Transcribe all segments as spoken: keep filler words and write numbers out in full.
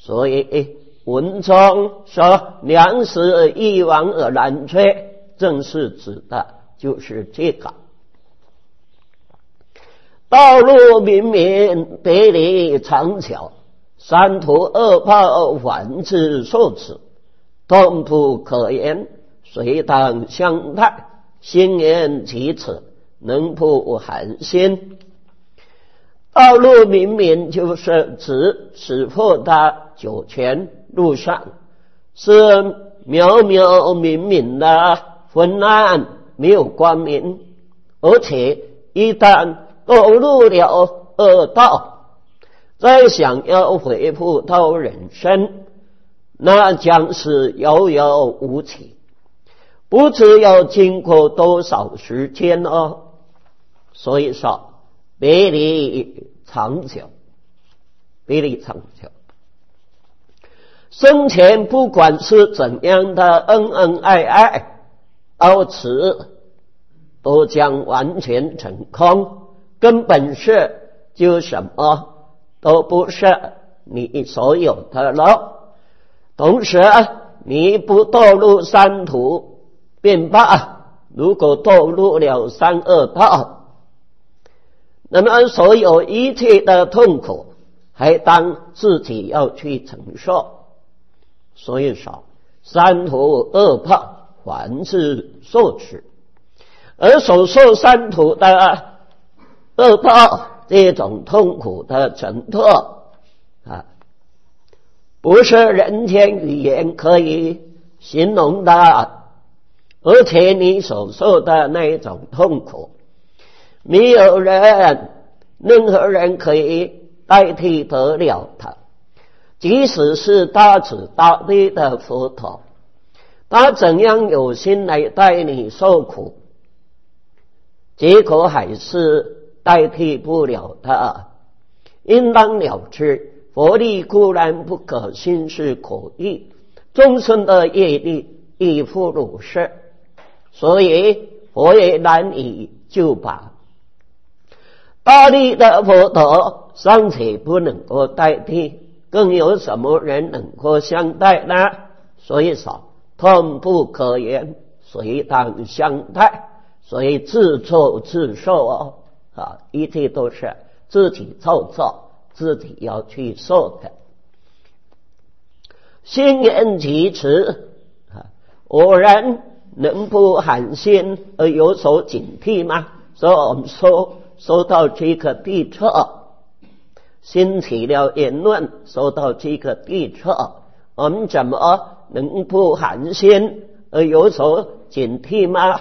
所以文中说粮食一往而难摧，正是指的就是这个。道路明明，北里长桥，三途恶报，还之受此，痛不可言，谁当相待？心言其此，能不寒心？道路明明就是指识破的九泉路上是渺渺明明的昏暗，没有光明，而且一旦堕入了恶道，再想要恢复到人生，那将是遥遥无期，不知要经过多少时间哦。所以说别离长久，别离长久。生前不管是怎样的恩恩爱爱，到此都将完全成空，根本是就什么都不是你所有的了。同时你不堕入三途便罢，如果堕入了三恶道，那么所有一切的痛苦还当自己要去承受。所以说三途恶报，还是受持。而所受三途的恶报，这种痛苦的程度啊，不是人间语言可以形容的。而且你所受的那种痛苦，没有人任何人可以代替得了它。即使是大慈大悲的佛陀，他怎样有心来带你受苦，结果还是代替不了他。应当了知，佛力固然不可心是可议，众生的业力亦复如是，所以佛也难以救拔。大力的佛陀尚且不能够代替，更有什么人能够相待呢？所以说痛不可言，谁当相待？所以自作自受哦，啊，一切都是自己造作，自己要去受的。心言其持啊，我人能不寒心而有所警惕吗？所以我们说说到这个地侧，兴起了言论，说到这个地侧，我们怎么能不寒心而有所警惕吗？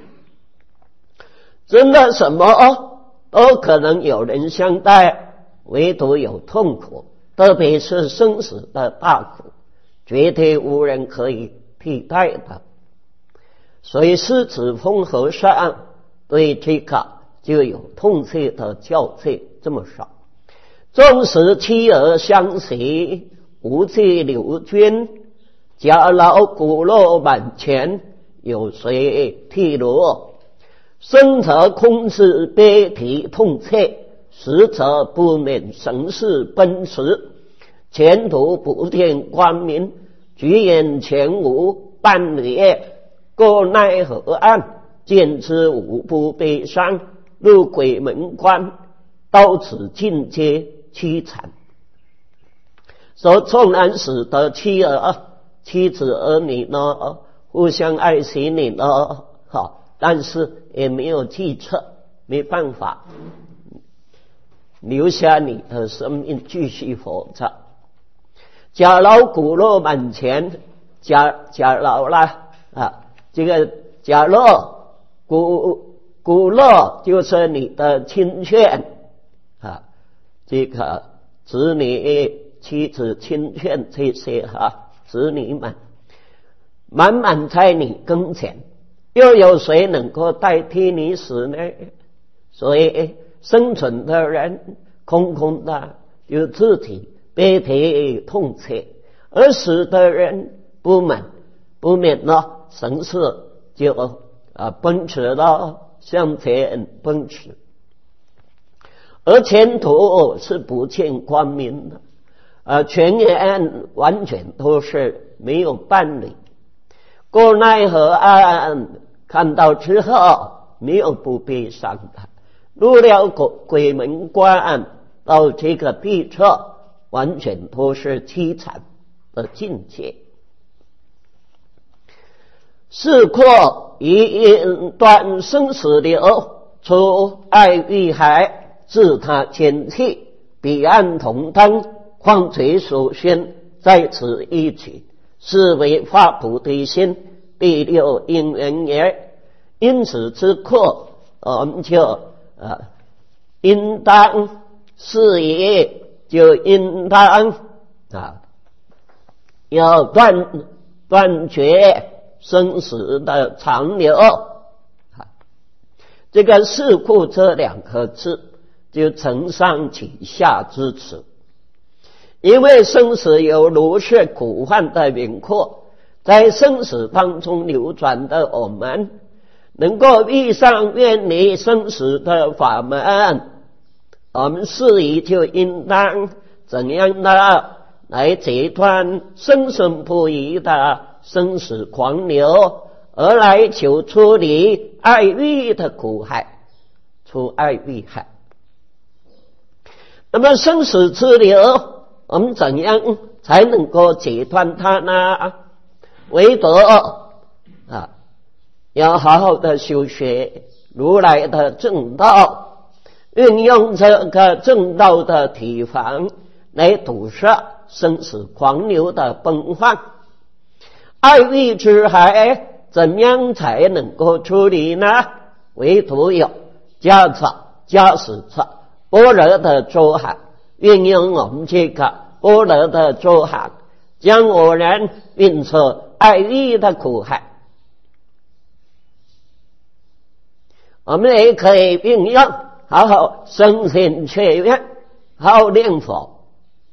真的什么都可能有人相待，唯独有痛苦，特别是生死的大苦，绝对无人可以替代的。所以释子峰和尚对这个就有痛切的教诲，这么说：纵使妻儿相随，无际流君，家老骨肉满前，有谁替罗？生则空是悲啼痛切，死则不免神事奔驰，前途不见光明，举眼前无半里，过奈何岸，见之无不悲伤，入鬼门关，到此尽皆凄惨。说纵然使得妻儿妻子儿女呢互相爱惜你呢，好，但是也没有计策，没办法留下你的生命继续活着。家老骨肉满前，家家老啦啊，这个家肉骨骨肉就是你的亲眷啊，这个子女妻子亲眷这些啊子女们满满在你跟前，又有谁能够代替你死呢？所以生存的人空空的有自己悲啼痛切，而死的人不满不免了神事就啊奔驰了，向前奔驰，而前途是不见光明的。 呃，全然完全都是没有伴侣。过奈河岸看到之后，没有不悲伤的。入了鬼门关，到这个地侧，完全都是凄惨的境界。是阔以断生死流，出爱欲海，自他前去，彼岸同登，况垂所宣，在此一举，是为发菩提心，第六因缘也。因此之阔，我们就呃应当是也，就应当啊要断断绝生死的长流。这个是故这两个字就承上启下之词，因为生死有如是苦患的云阔，在生死当中流转的我们，能够遇上远离生死的法门，我们是以就应当怎样的来截断生生不已的生死狂流，而来求出离爱欲的苦海，出爱欲海。那么生死之流，我们怎样才能够截断它呢？唯独啊要好好的修学如来的正道，运用这个正道的体法来堵塞生死狂流的崩患。爱欲之海怎样才能够处理呢？唯独有加持加持者般若的周行，运用我们这个般若的周行，将我人运出爱欲的苦海。我们也可以运用好好生心切愿，好好念佛，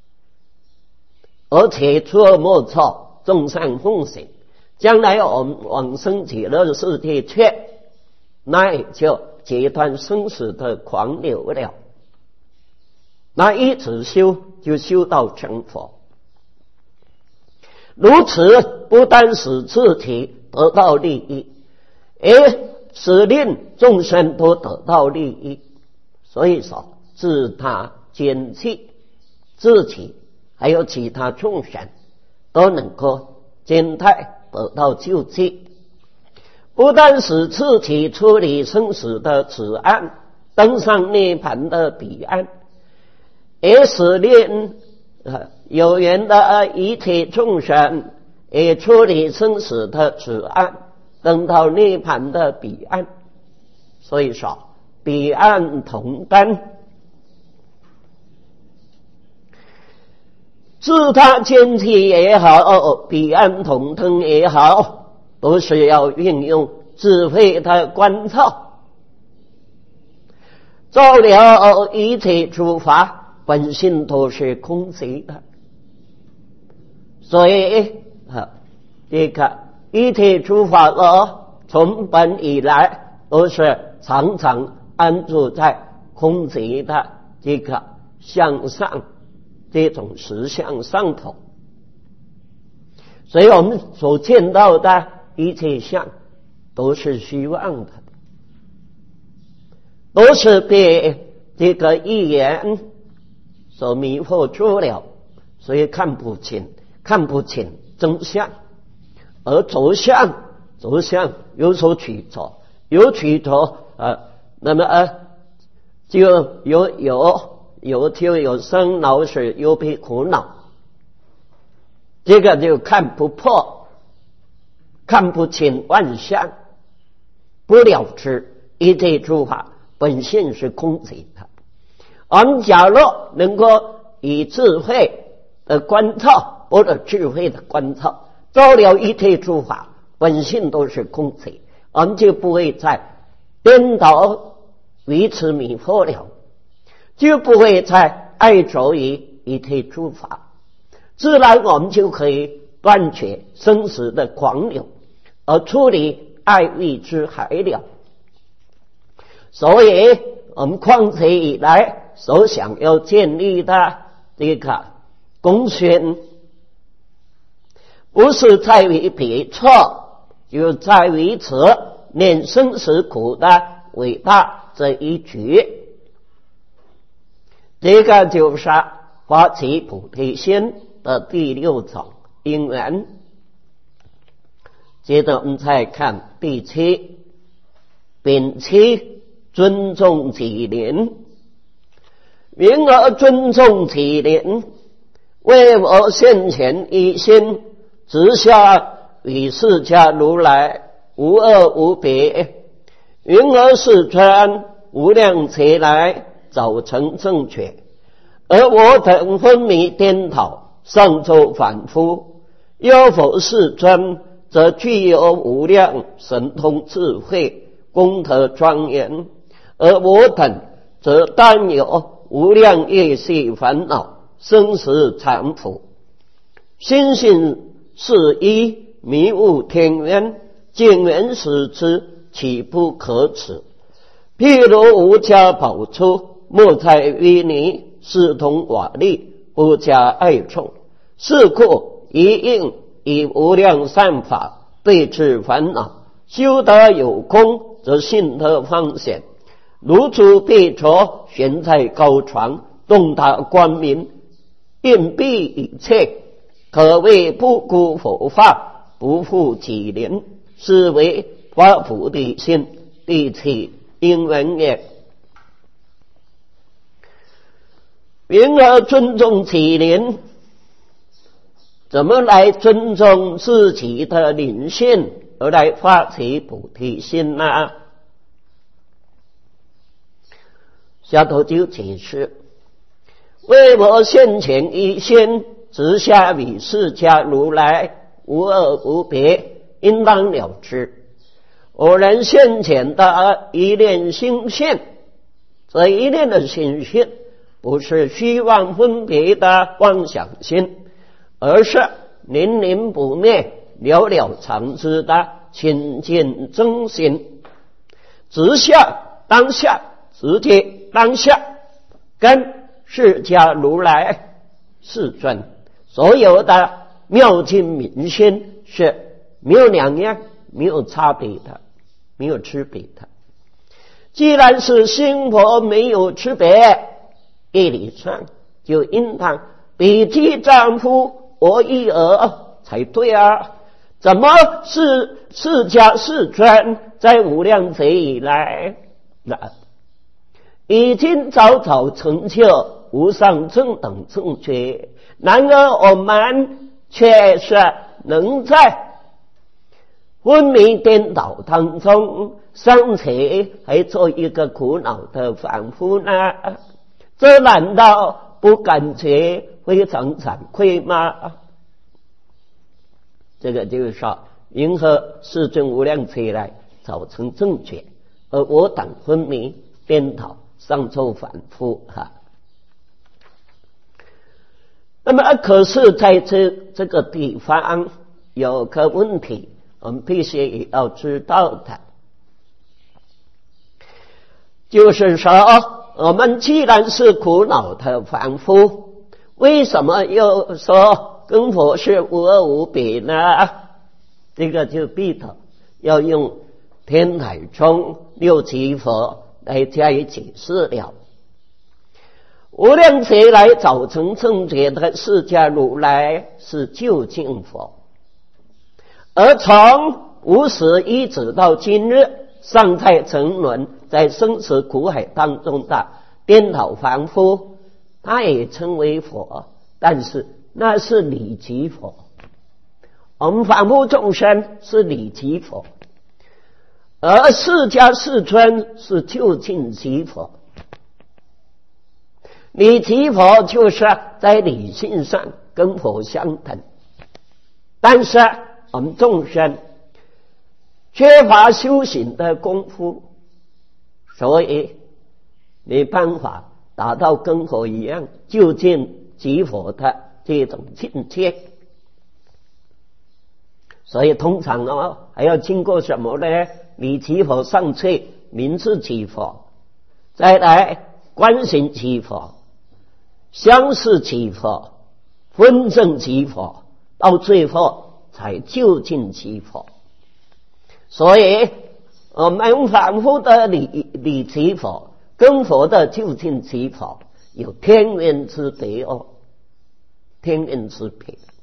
而且出莫错，众善奉行，将来我们往生极乐世界去，那也就截断生死的狂流了。那一直修就修到成佛，如此不单使自己得到利益，而使令众生都得到利益。所以说自他兼济，自己还有其他众生都能够兼泰得到救济，不但使自己处理生死的此岸，登上涅槃的彼岸，也使令有缘的一切众生也处理生死的此岸，登到涅槃的彼岸。所以说彼岸同登，自他兼济也好，彼岸同登也好，都是要运用智慧的观照，照了一切诸法本性都是空寂的。所以啊，这个一切诸法哦，从本以来都是常常安住在空寂的这个向上这种实相上头。所以我们所见到的一切相都是虚妄的，都是被这个意言所迷惑住了，所以看不清看不清真相，而着相着相有所取着，有取着呃，那么呃就有有有就有生老死，有悲苦恼，这个就看不破，看不清万象，不了知一切诸法本性是空寂的。我们假如能够以智慧的观照，或者智慧的观照，照了一切诸法本性都是空寂，我们就不会再颠倒愚痴迷惑了，就不会再爱着于一切诸法，自然我们就可以断绝生死的狂流，而出离爱欲之海了。所以我们况且以来所想要建立的这个功勋，不是在于笔错，就在于此念生死苦的伟大这一举。这个就是发起菩提心的第六种因缘。接着我们再看第七，秉其尊重己灵，云而尊重己灵，为我现前一心，直下与释迦如来无二无别，云而世尊无量劫来早成正觉，而我等昏迷颠倒，上周反复，若否世尊，则具有无量神通智慧，功德庄严，而我等则担有无量业系烦恼，生死缠缚，心性是一，迷悟天渊，见缘识之，岂不可耻？譬如无家宝出，莫在淤泥，视同瓦砾，不加爱宠。是故一应以无量善法对治烦恼，修得有功，则性得方显，如珠碧卓，悬在高床，洞达光明，应蔽一切，可谓不辜佛法，不负己灵，是为发菩提心第七因缘也。云而尊重己灵，怎么来尊重自己的灵性而来发起菩提心呢？下头就解释，为我现前一心，直下与释迦如来无二无别，应当了知。我人现前的一念心性，这一念的心性不是虚妄分别的妄想心，而是灵灵不灭、了了常知的清净真心。直下当下，直接当下，跟释迦如来世尊所有的妙境明心是没有两样，没有差别的，没有区别的。既然是心佛没有区别，义理上就应当比其丈夫我一儿才对啊！怎么是释迦世尊在无量劫以来，那已经早早成就无上正等正觉，然而我们却是能在昏迷颠倒当中，尚且还做一个苦恼的凡夫呢？这难道不感觉非常惭愧吗？这个就是说，云何世尊无量劫来早成正觉，而我等昏迷颠倒，上周反复哈。那么可是在这这个地方有个问题，我们必须也要知道的，就是说我们既然是苦恼的凡夫，为什么又说跟佛是无二无别呢？这个就必得要用天台宗六级佛来加以解释了。无量劫来早成正觉的释迦如来是究竟佛，而从无始一直到今日，尚在沉沦在生死苦海当中的颠倒凡夫，他也称为佛，但是那是理即佛。我们凡夫众生是理即佛，而释迦世尊是究竟即佛。理即佛就是在理性上跟佛相等，但是我们众生缺乏修行的功夫，所以没办法达到跟佛一样究竟即佛的这种境界。所以通常呢，还要经过什么呢？理即佛上去，名字即佛，再来观行即佛，相视即佛， 分证其佛，到最后才究竟其佛。所以我们反复的理理其佛，跟佛的究竟其佛有天渊之别哦，天渊之别。